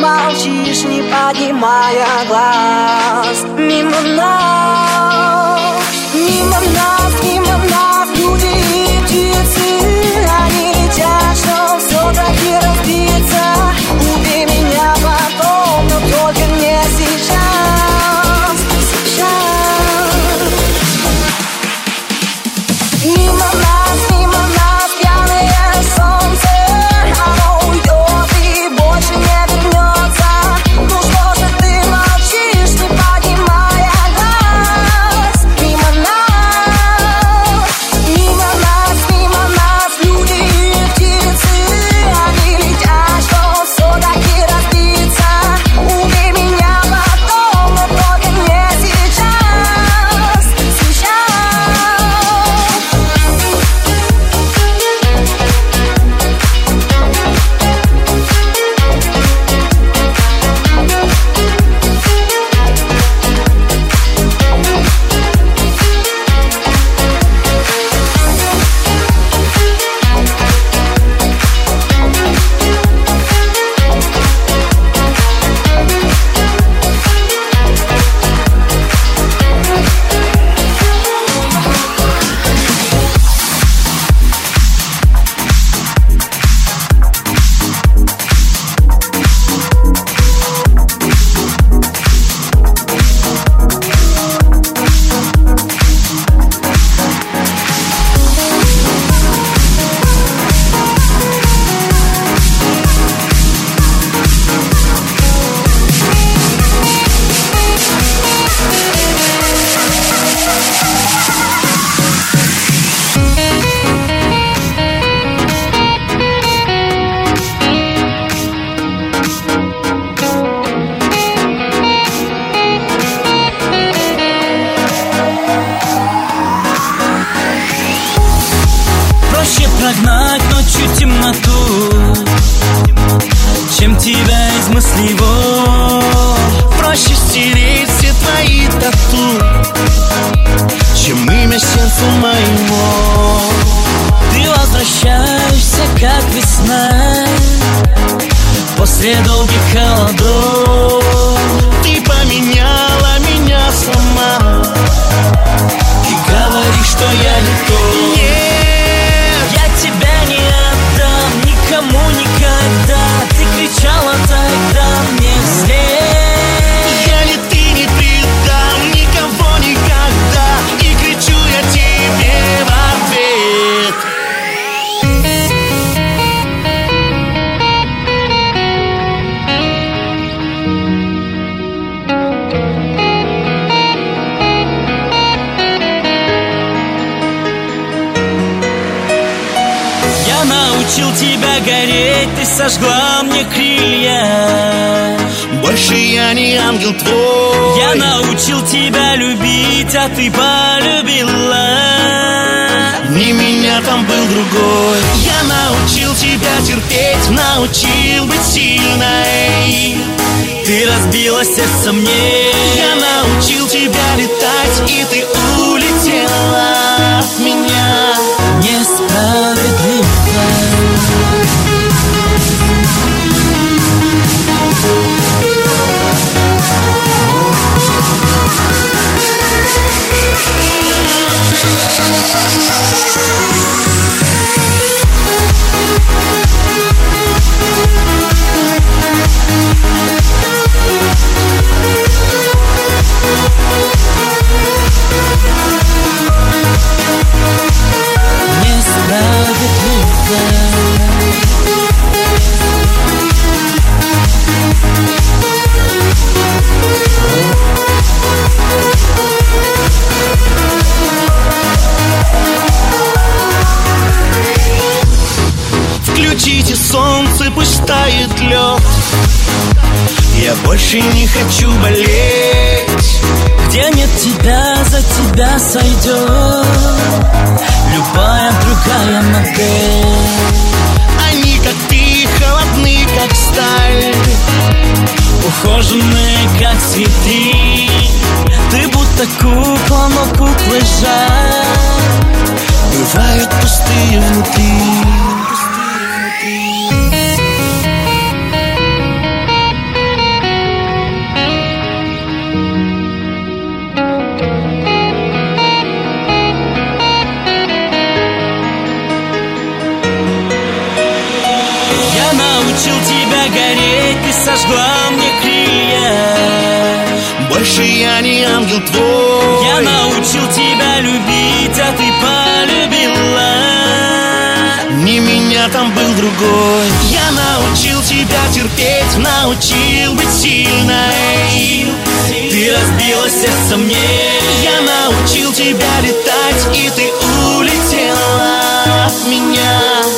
молчишь, не поднимая глаз. Мимо нас, мимо нас, мимо нас люди и птицы. Они летят, что все-таки разбиться. Убей меня потом, но только не сейчас, сейчас. Мимо нас, пьяное солнце. Оно уйдет и больше не вернется. Ну что же ты молчишь, не поднимая глаз? Мимо нас, люди и птицы. Они летят, что все-таки разбиться. Убей меня потом, но только не сейчас, сейчас. Проще прогнать ночью темноту, чем тебя из мыслей вон. Проще стереть все твои тату, чем имя сердцу моему. Ты возвращаешься, как весна, после долгих холодов. Ты поменяла меня сама и говоришь, что я не то. Я тебя не отдам никому никогда. Ты кричала тогда мне вслед. Я ни ты не предам никого никогда. И кричу я тебе в ответ. Я научил тебя гореть, ты сожгла мне крылья. Больше я не ангел твой. Я научил тебя любить, а ты полюбила. Не меня, там был другой. Я научил тебя терпеть, научил быть сильной. Ты разбила сердце мне. Я научил тебя летать, и ты улетела от меня. Несправедливо. Включите солнце, пусть тает лед. Я больше не хочу болеть. Где нет тебя, за тебя сойдет любая другая модель. Они, как ты, холодны, как сталь, ухоженные, как цветы. Ты будто кукла, но куклы жаль, бывают пустые внутри. научил тебя гореть, ты сожгла мне крылья. Больше я не ангел твой. Я научил тебя любить, а ты полюбила. Не меня, там был другой. Я научил тебя терпеть, научил быть сильной. Ты разбила сердце мне. Я научил тебя летать, и ты улетела от меня.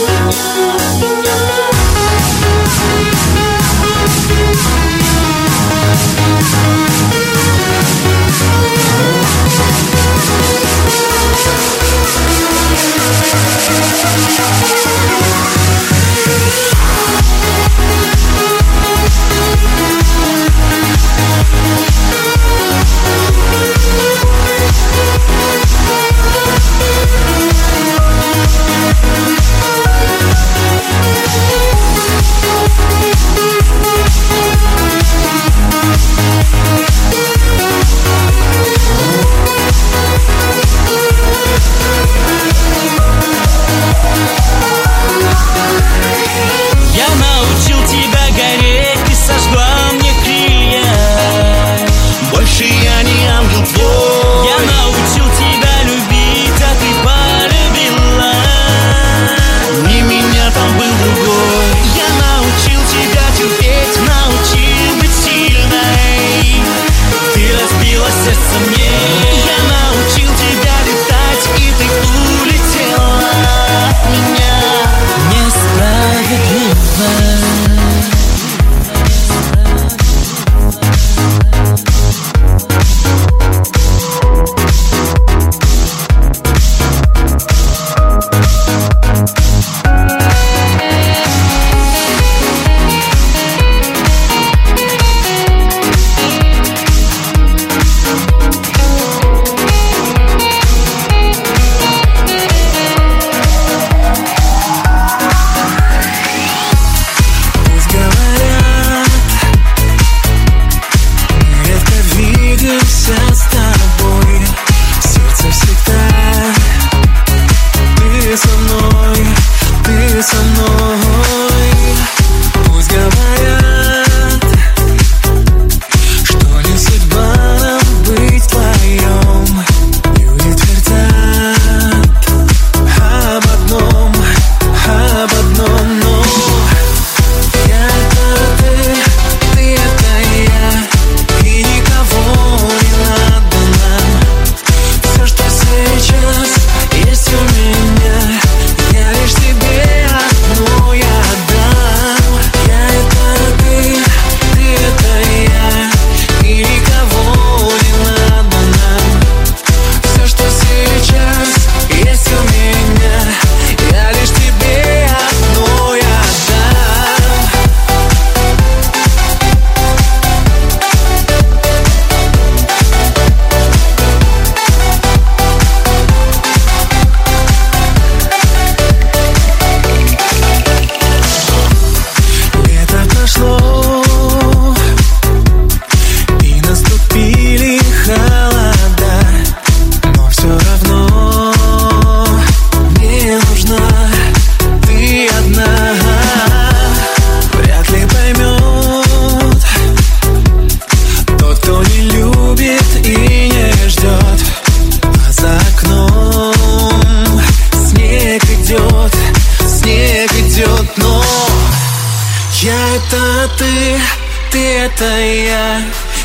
это я,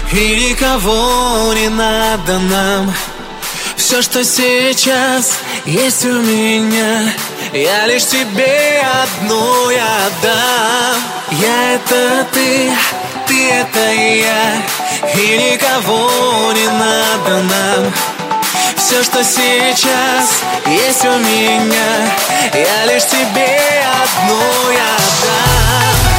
и никого не надо нам. Все, что сейчас есть у меня, я лишь тебе одну я дам. Я это ты это я, и никого не надо нам. Все, что сейчас есть у меня, я лишь тебе одну я дам.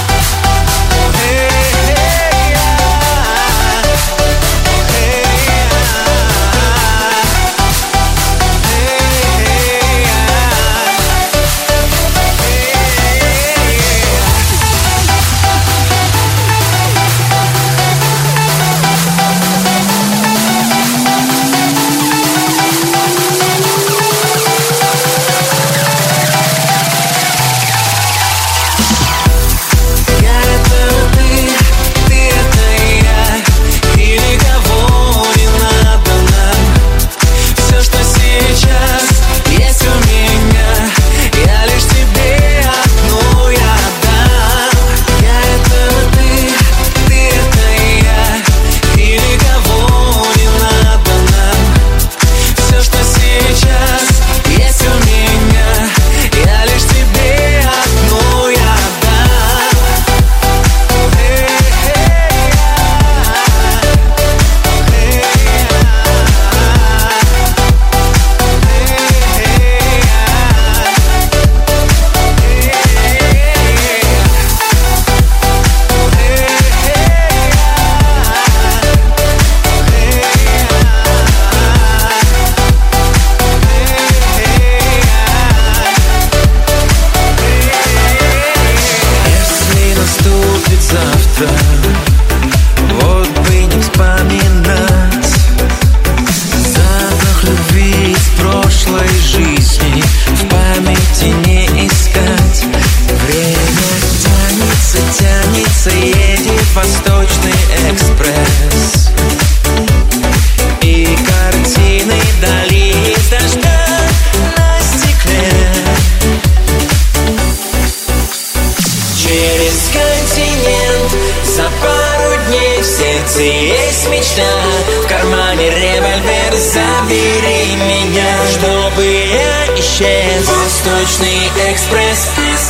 чтобы я исчез. Восточный экспресс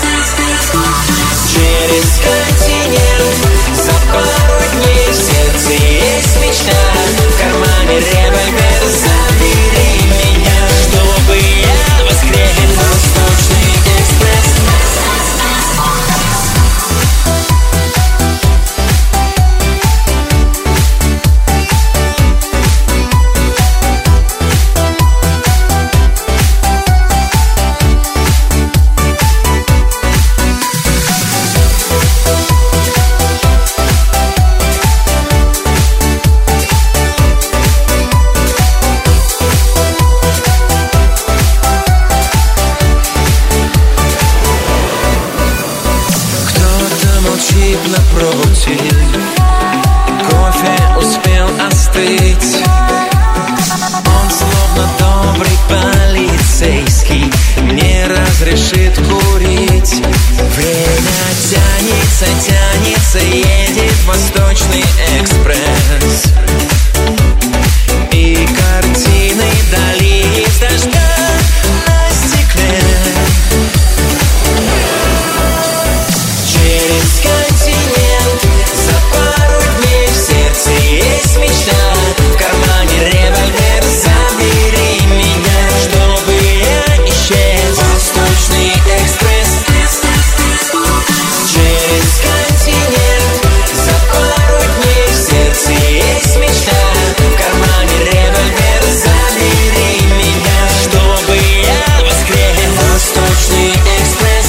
через континент. За пару дней в сердце есть мечта, в кармане револьвер. Забери меня, чтобы я воскрес. Восточный экспресс. Напротив, кофе успел остыть. Он словно добрый полицейский не разрешит курить. Время тянется, тянется, едет Восточный экспресс. И картины дали из дождя на стекле. Через континент, за пару дней в сердце есть мечта, в кармане револьвер. Забери меня, чтобы я исчез. Восточный экспресс. Через континент, за пару дней в сердце есть мечта, в кармане револьвер. Забери меня, чтобы я воскрес. Восточный экспресс.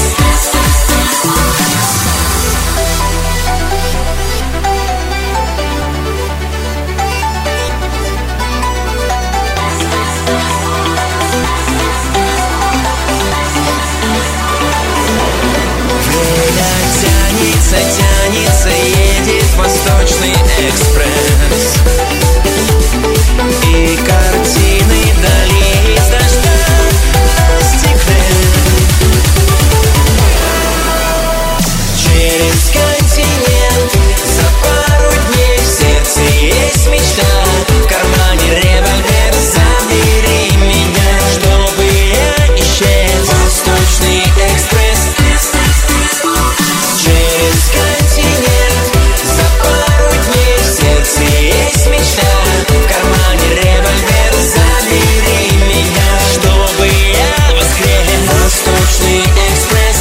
Тянется, едет Восточный экспресс. И картины дали из дождя на стекле. Через континент, за пару дней в сердце есть мечта, в кармане револьвер. Забери меня, чтобы я исчез. Восточный экспресс. Через континент, за пару дней в сердце есть мечта, в кармане револьвер. Забери меня, чтобы я воскрес. Восточный экспресс.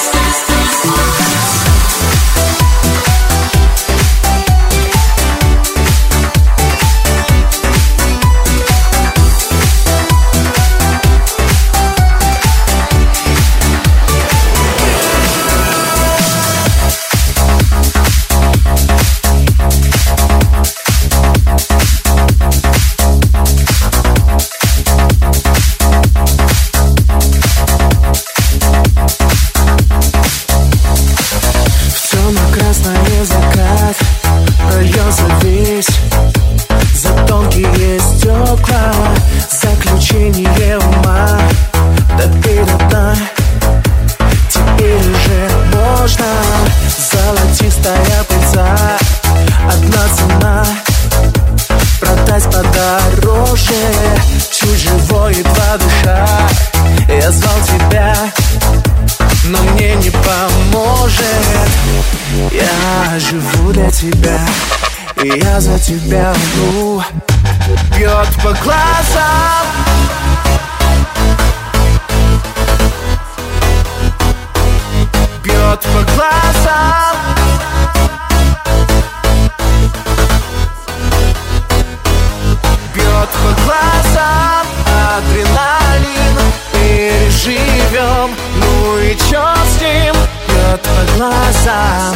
Темно-красный закат прольется весь за тонкие стекла. Заключение ума допей до дна. Теперь уже можно. Золотистая пыльца, одна цена. Продать подороже, чуть живой, едва душа. Я звал тебя, но мне не поможет. Я живу для тебя, и я за тебя умру. Бьет по глазам, бьет по глазам, бьет по глазам. Адреналин переживем, ну и чё с ним? Бьет по глазам.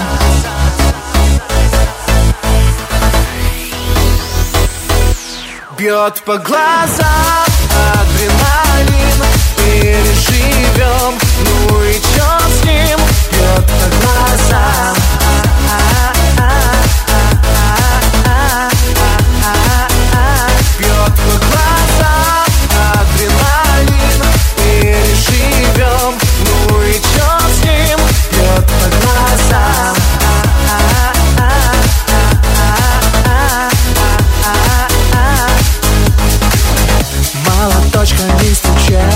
Бьет по глазам, адреналин переживем, ну и чё с ним? Бьет по глазам. Бьет по глазам, адреналин переживем, ну и чё с ним? Бьет по глазам. Молоточками стуча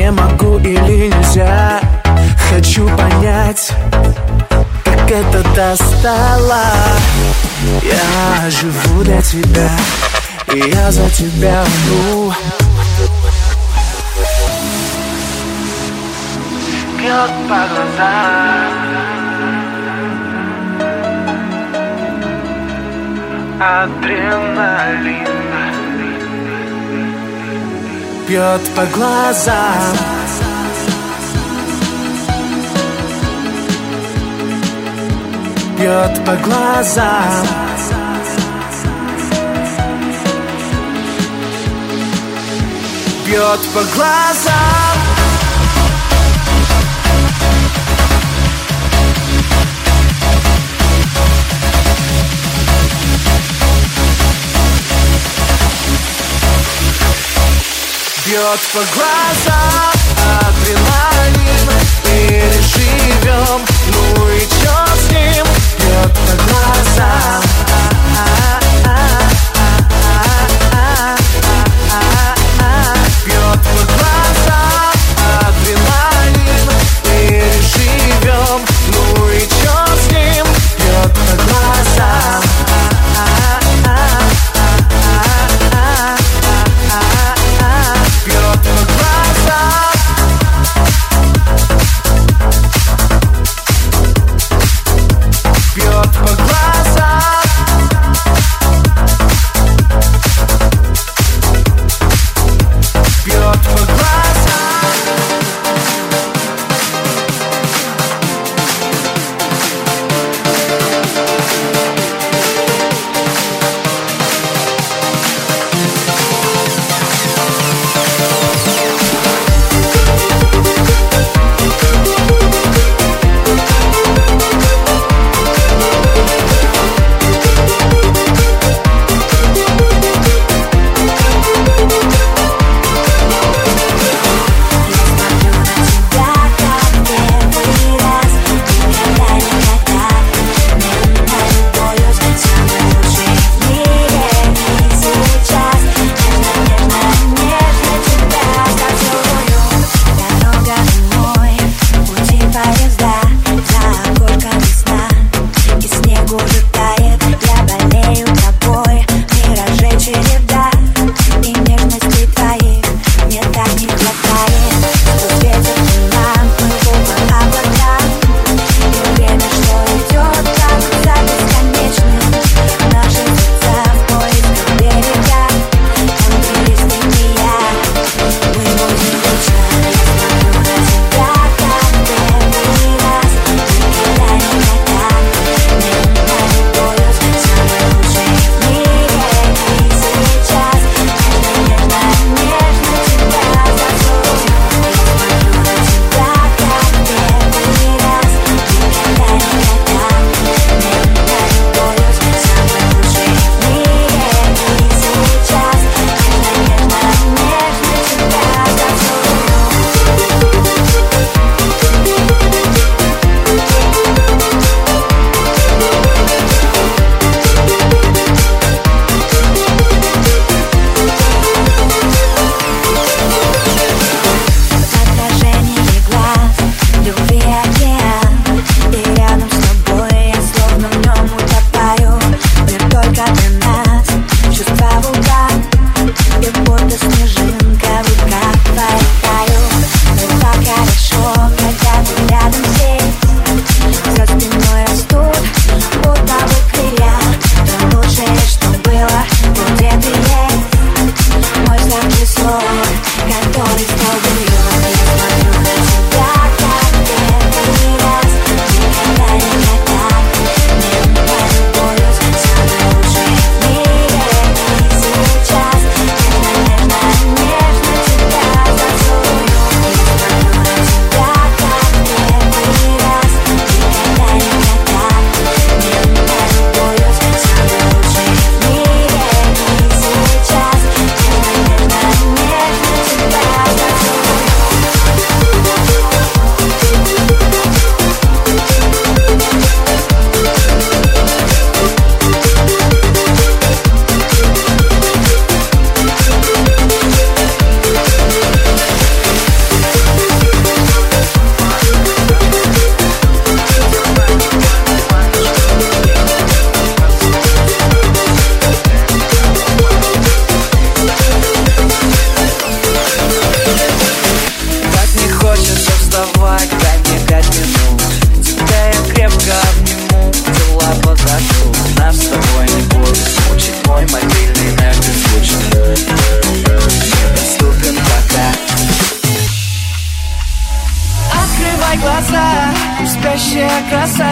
не могу или нельзя. Хочу понять, как это достало. Я живу для тебя, и я за тебя умру. Бьет по глазам адреналин, бьет по глазам, бьет по глазам, бьет по глазам. Бьет по глазам адреналин, переживем, ну и чё с ним? Бьет по глазам, бьет по глазам адреналин, переживем, ну и чё с ним? Бьет по глазам. Бьет по глазам, бьет по глазам.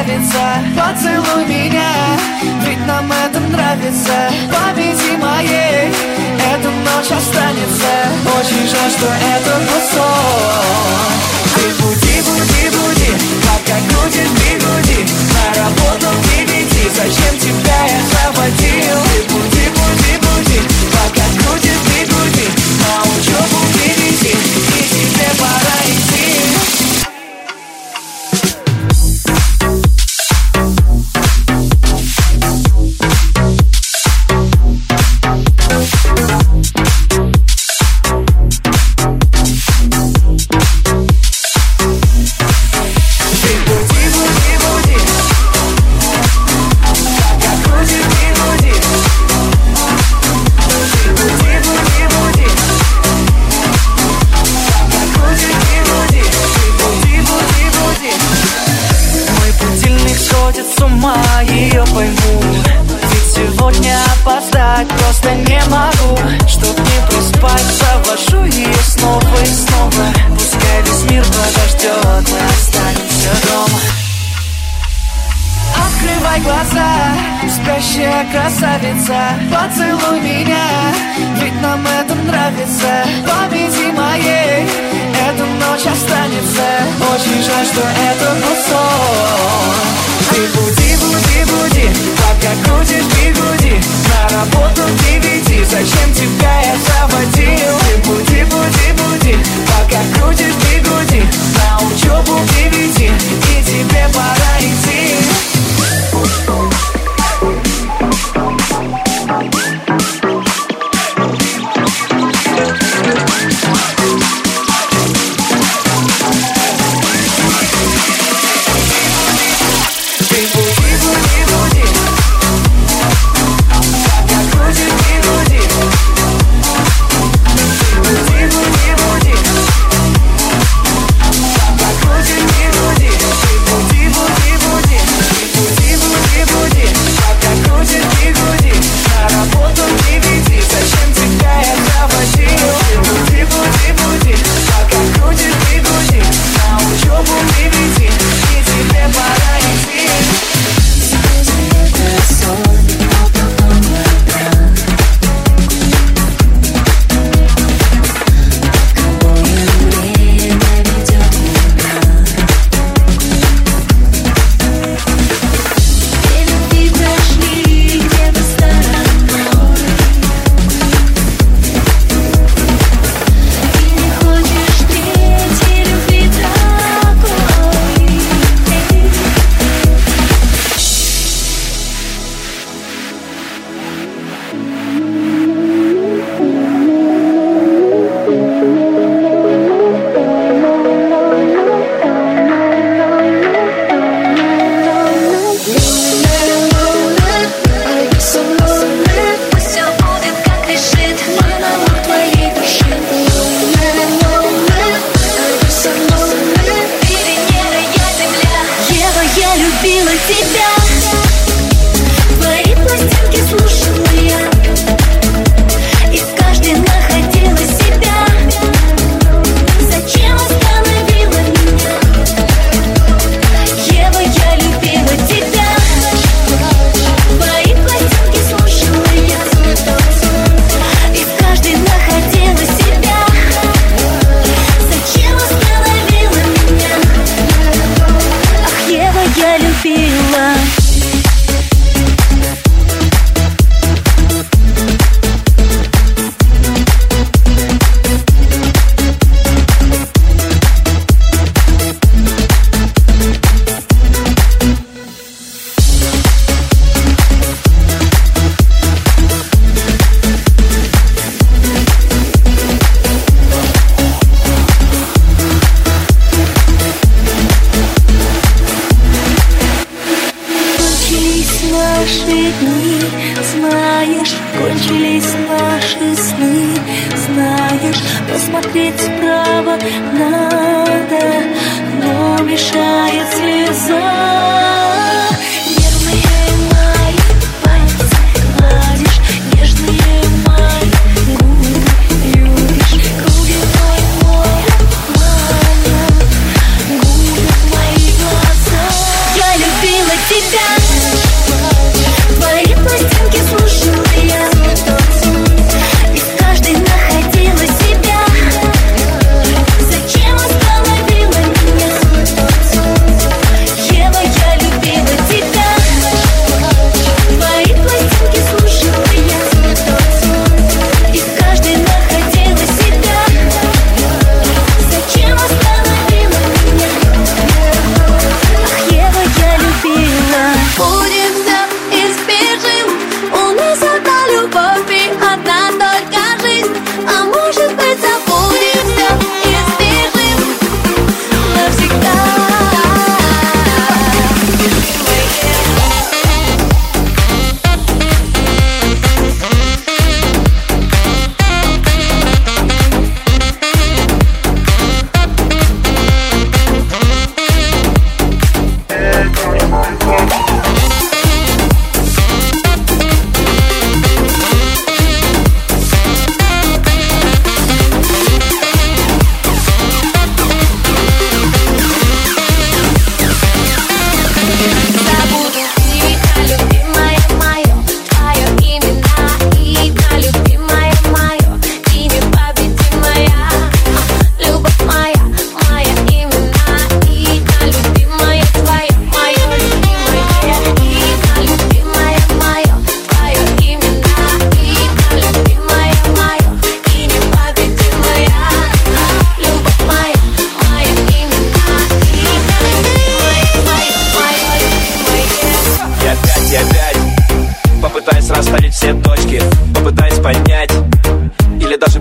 красавица, поцелуй меня, ведь нам это нравится. Победи моей, эта ночь останется. Очень жаль, что это был сон. Ты буди, буди, буди, пока крутишь бигуди. На работу не веди, зачем тебя я заводил? Ты буди, буди, буди, пока крутишь бигуди. На учебу не веди, и тебе пора идти. Ее пойму, ведь сегодня опоздать просто не могу. Чтоб не проспать, завожу ее снова и снова. Пускай весь мир подождет, мы останемся дома. Открывай глаза, спящая красавица, поцелуй меня, ведь нам это нравится. Победи моей, эта ночь останется. Очень жаль, что это был сон. Ты буди, буди, буди, пока крутишь бигуди. На работу не веди, зачем тебя я заводил? Ты буди, буди, буди, пока крутишь бигуди. На учебу не веди, и тебе пора идти. Кончились наши сны, знаешь, посмотреть вправо надо, но мешает слеза. Нервные мои пальцы гладишь, нежные мои губы любишь, круги твой мой обманут, губят мои глаза. Я любила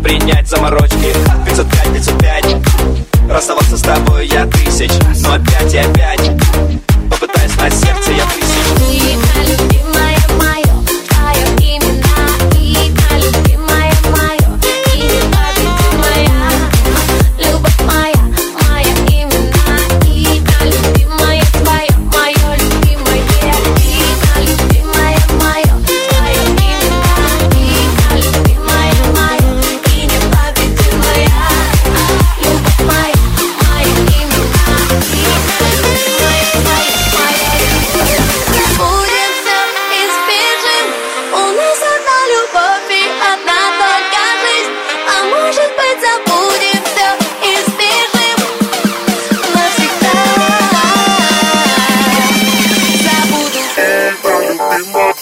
принять заморочки. 505, 505. Расставаться с тобой я тысяч, но опять и опять попытаюсь на сердце я тысяч. Имя любимое мое, твое именно. Имя любимое мое, и непобедимая. Любовь моя, моя именно. Имя любимое твое, мое любимое. Имя любимое мое, твое именно. Имя любимое мое, и непобедимая. Любовь моя, моя именно. Имя любимое твое, мое любимое. Будет все, избежим. У нас одна любовь и одна только жизнь. А может быть, забудем все, избежим навсегда. Забуду.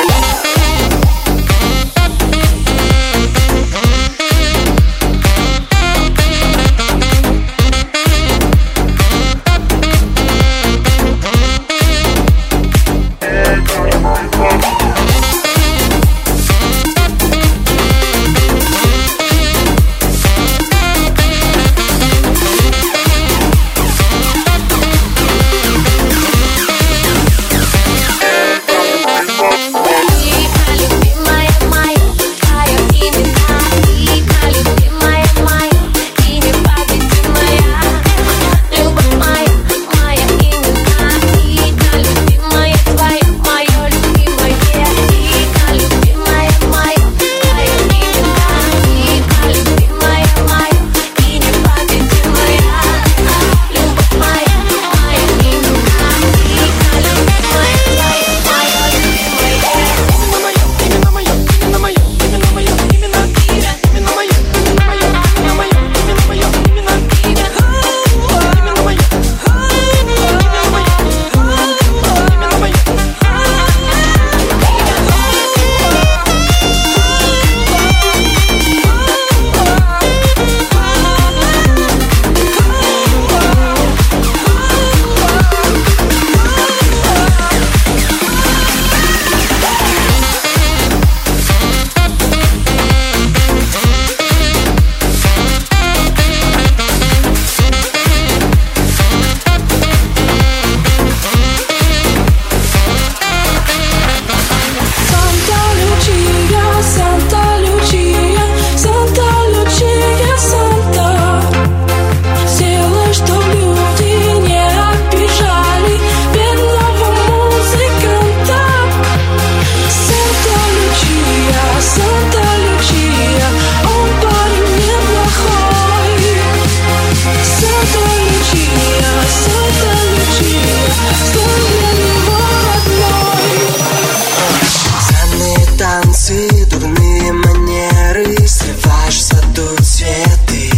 Дурные манеры, срываешь в саду цветы.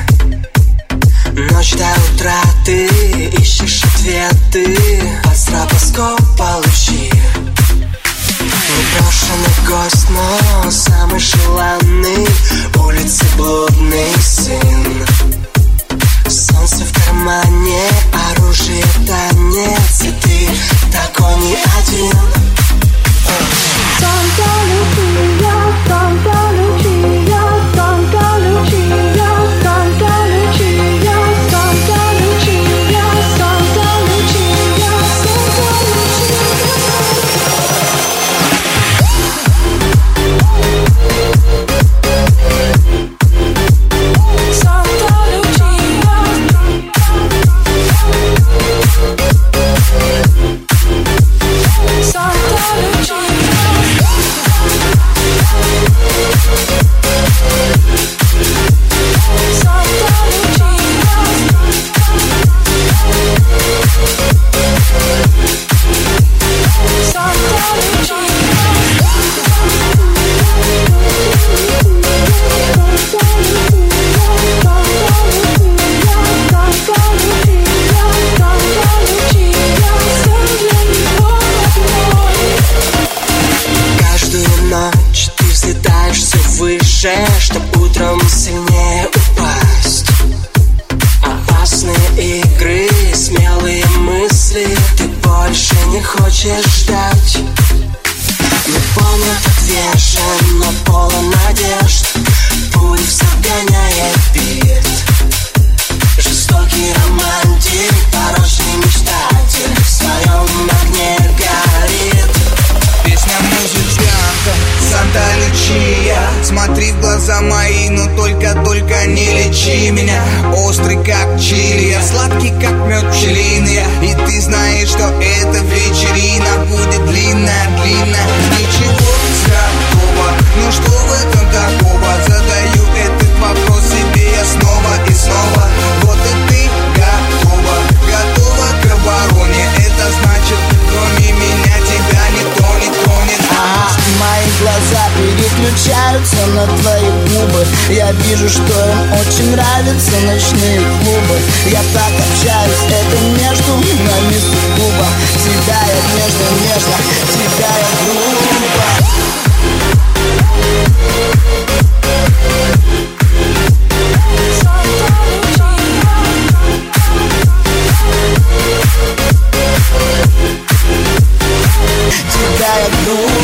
Ночь до утра ты ищешь ответы. Под стробоскопа лучи. Непрошенный гость, но самый желанный. Улицы блудный сын. Солнце в кармане, оружие танец. И ты такой не один. Santa Lucia, Santa Lucia, Santa Lucia, Santa Lucia, Santa Lucia, Santa Lucia, Чтоб утром сильнее упасть. Опасные игры, смелые мысли. Ты больше не хочешь ждать. Не понят, отвешен, но полон надежд. Путь в глаза мои, но только не лечи меня. Острый как чили, я сладкий как мед пчелиный. И ты знаешь, что эта вечерина будет длинная. Ничего готово, но что в этом такого? Задаю этот вопрос себе я снова и снова. Вот и ты готова к обороне. Это значит, кроме меня тебя никто не тронет. Мои глаза переключаются на твои губы. Я вижу, что им очень нравятся ночные клубы. Я так общаюсь, это между нами сугубо. Тебя я нежно, тебя я грубо. Тебя я грубо.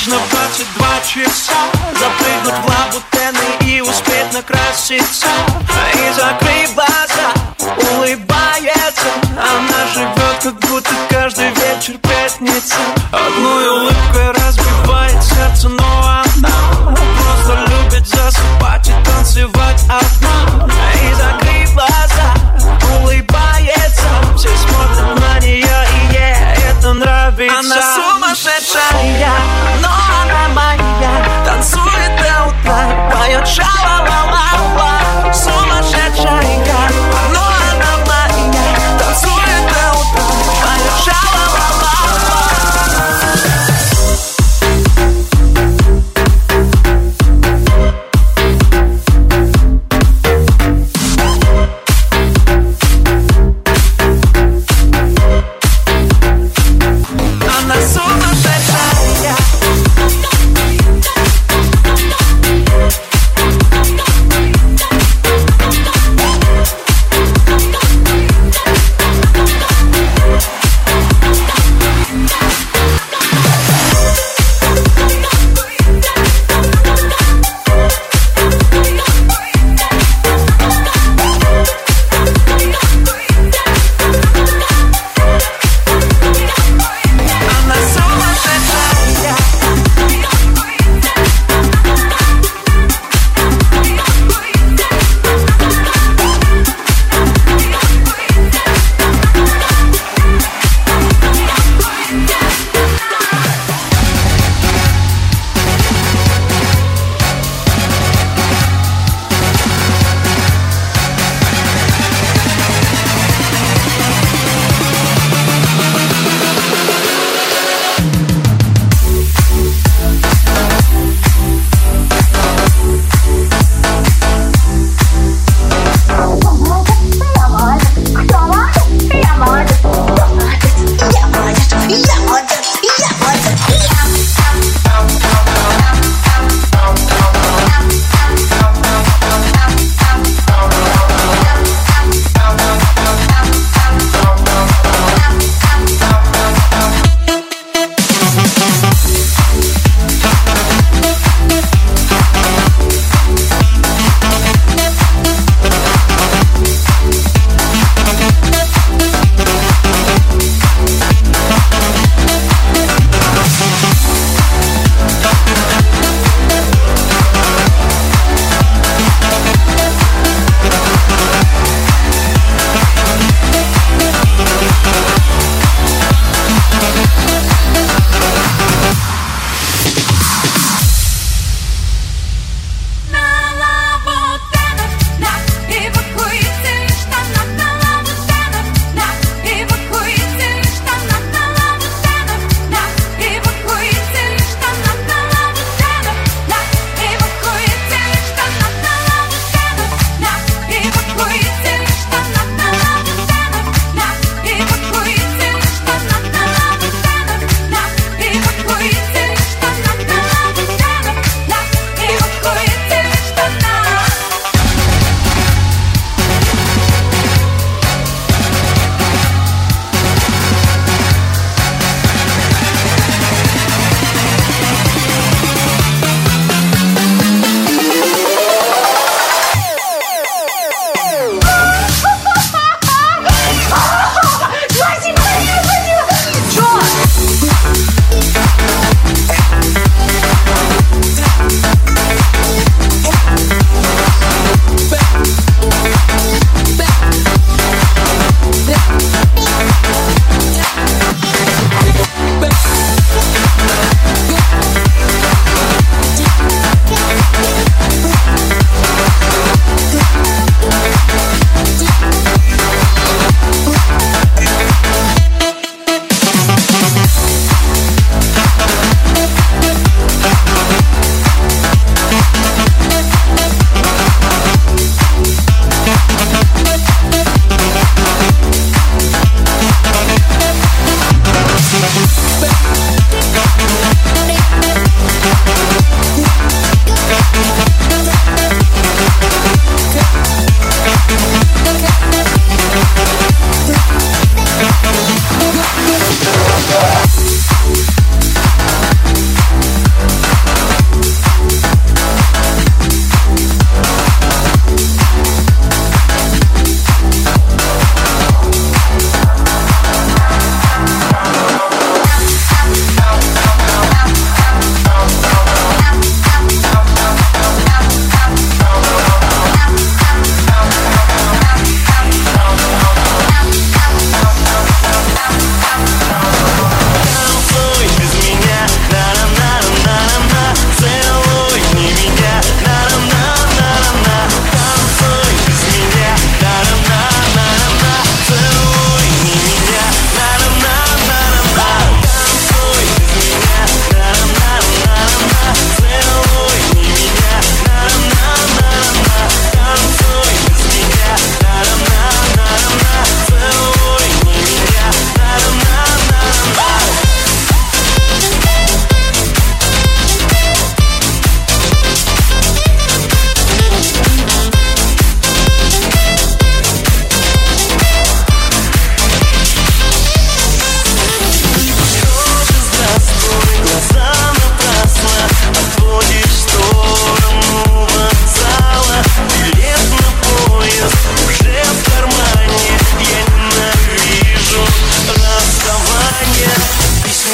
Нужно 22 часа запрыгнуть в лабутены и успеть накраситься. И закрыв глаза, улыбается. Она живет, как будто каждый вечер пятница. Одной улыбкой разбивает сердце, но она просто любит засыпать и танцевать одна. И закрыв глаза, улыбается. Все смотрят на нее, и ей это нравится. Она сумасшедшая, но она моя. Танцует до утра, поет ша-ла-ла-ла-ла. Сумасшедшая, но она моя. Танцует до утра, поет ша-ла-ла-ла-ла.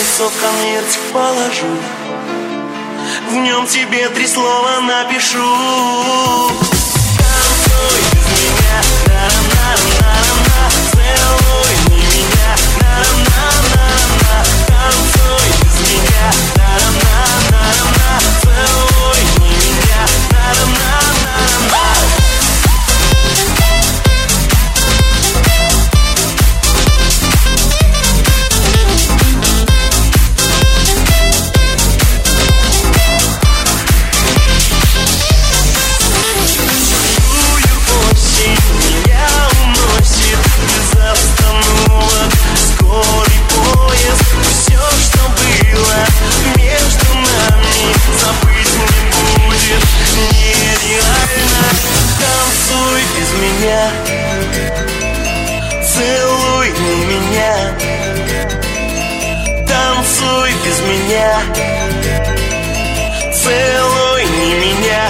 лицо в конвертик положу, в нем тебе 3 слова напишу. Танцуй без меня, на-на-на-на-на, целуй не меня, на-на-на-на-на. Танцуй без меня, на-на-на-на-на, целуй не меня, на-на-на-на-на. Целуй не меня, танцуй без меня, целуй не меня,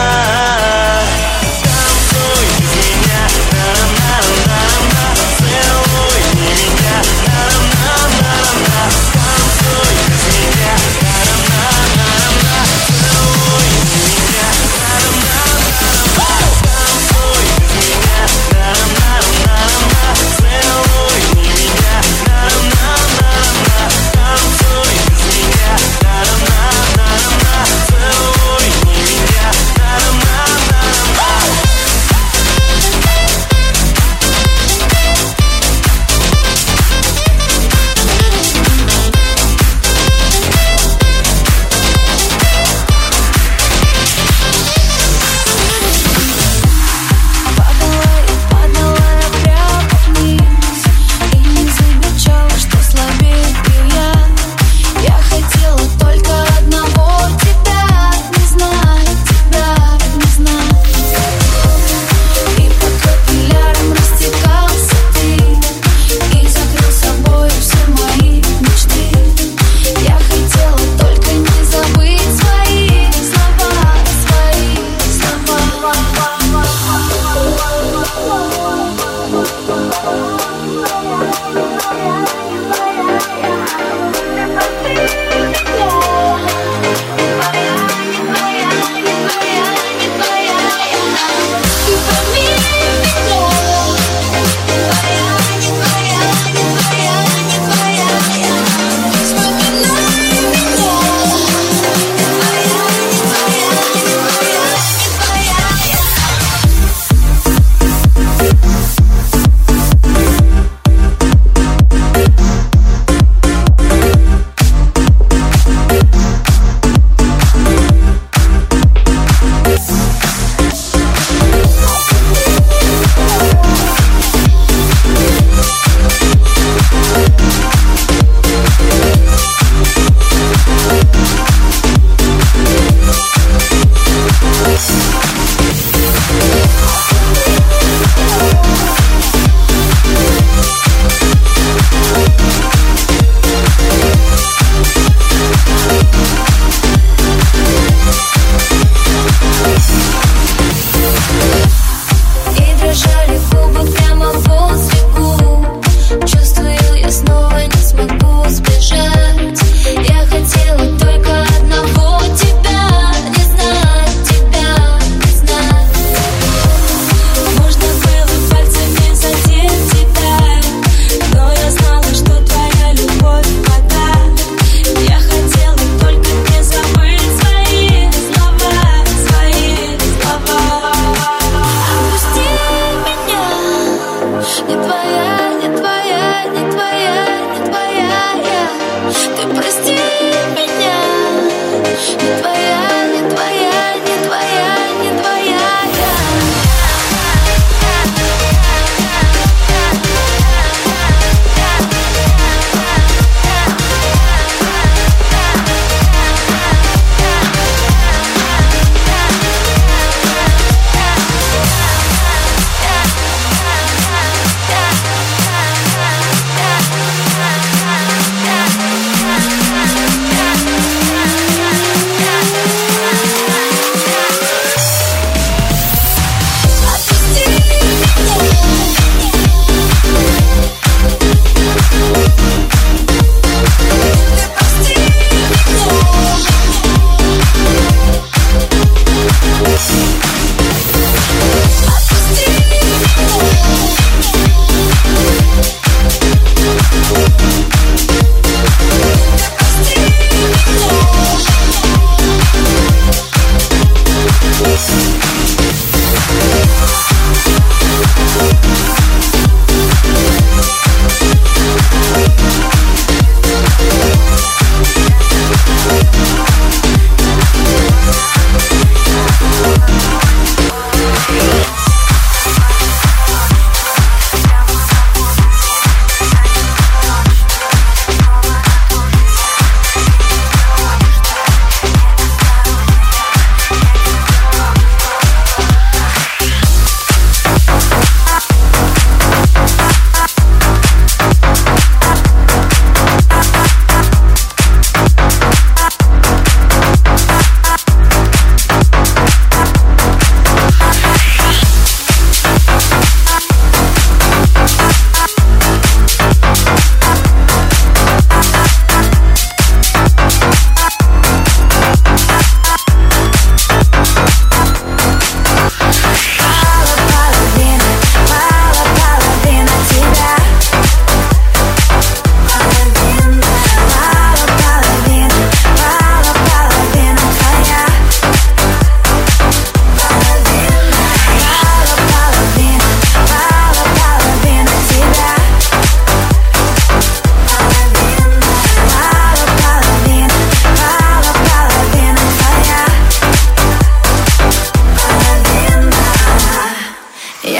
танцуй без меня, на-на-на-на-на, целуй не меня, на-на-на-на-на, танцуй без меня, на-на-на-на-на, целуй не меня, на-на-на-на-на, танцуй без меня, на-на-на-на-на, целуй не меня, на-на-на-на-на, танцуй без меня, на-на-на-на-на, целуй не меня, на-на-на-на-на. Падала я прямо вниз и не замечала, что слабею я. Я хотела только одного тебя не знать, тебя не знать. И по капиллярам растекался ты и закрыл собой все мои мечты. Я хотела только не забыть свои слова, свои слова.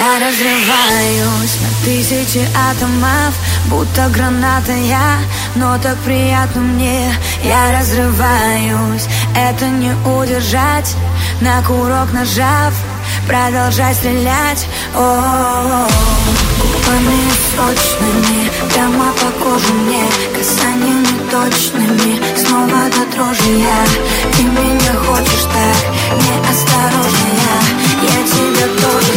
Я разрываюсь на тысячи атомов, будто граната я, но так приятно мне. Я разрываюсь, это не удержать, на курок нажав, продолжай стрелять. Губами сочными, прямо по коже мне, касаниями точными, снова до дрожи я. Ты меня хочешь так, неосторожно я тебя тоже.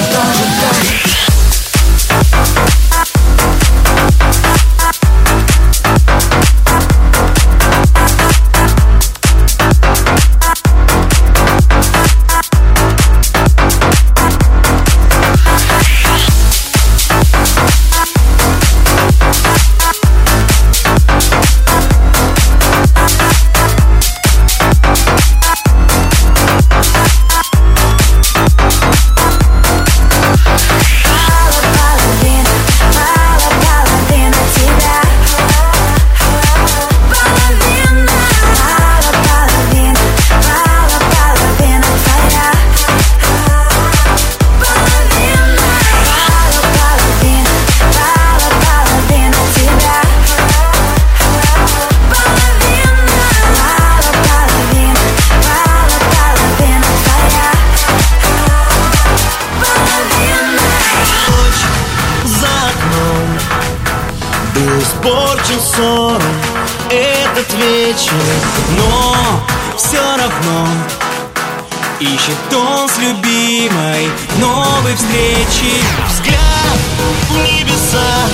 Испорчен ссором этот вечер, но все равно ищет он с любимой новой встречи. Взгляд в небеса,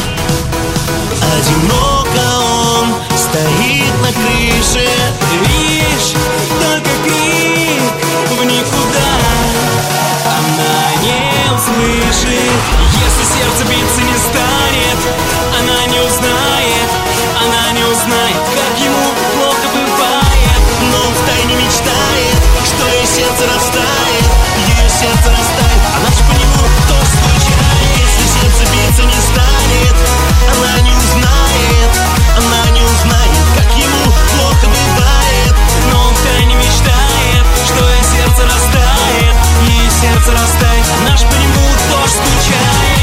одиноко он стоит на крыше. Лишь только крик в никуда она не услышит. Если сердце биться не станет, она не узнает, как ему плохо бывает. Но он втайне мечтает, что ее сердце растает, она ж по нему тоже скучает. Если сердце биться не станет, она не узнает, как ему плохо бывает. Но он втайне мечтает, что ее сердце растает, она ж по нему тоже скучает.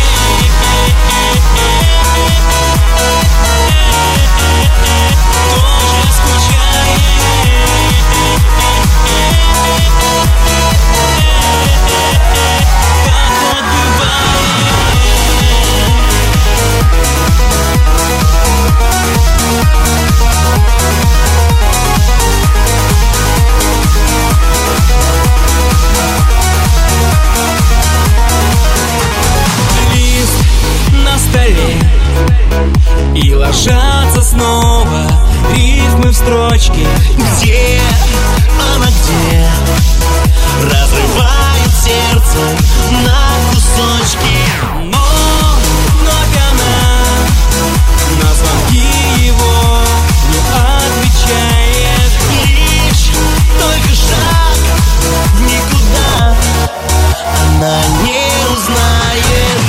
И ложатся снова рифмы в строчке. Где она, где? Разрывает сердце на кусочки. Но вновь она на звонки его не отвечает. Лишь только шаг в никуда она не узнает.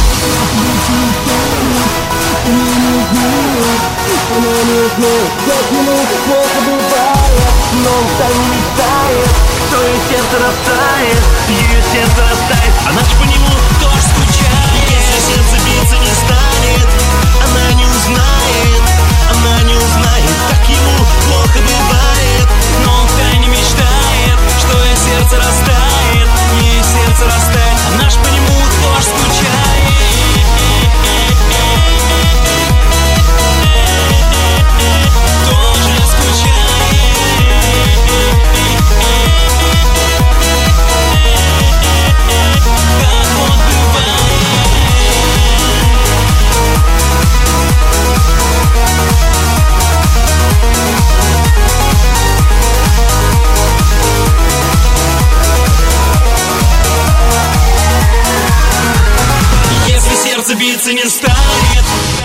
Она не знает, как ему плохо бывает. Но он втайне мечтает, что ее сердце растает, она ж по нему тоже скучает. Если сердце биться не станет, она не узнает, как ему плохо бывает. Но он втайне мечтает, что ее сердце растает, она ж по нему тоже скучает. Биться не станет,